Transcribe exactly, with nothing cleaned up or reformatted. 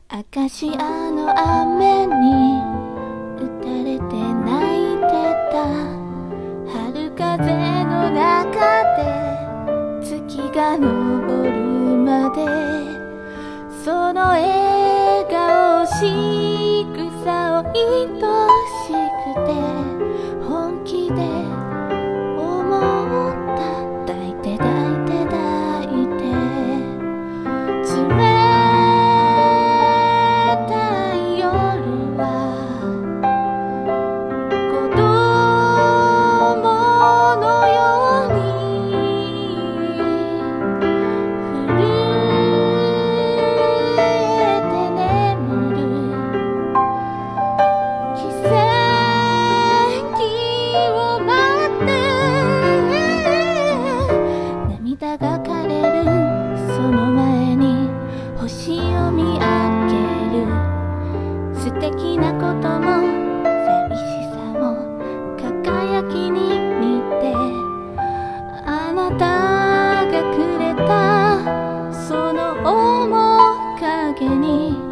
アカシアの雨に打たれて泣いてた春風の中で月が昇るまでその笑顔仕草を愛しくて本気で思った抱いて抱いて抱いて冷たい夜は子供のように震えて眠る奇跡を待って涙が枯れるその前に星を見上げる素敵なことも寂しさも輝きに似てあなたがくれたその面影に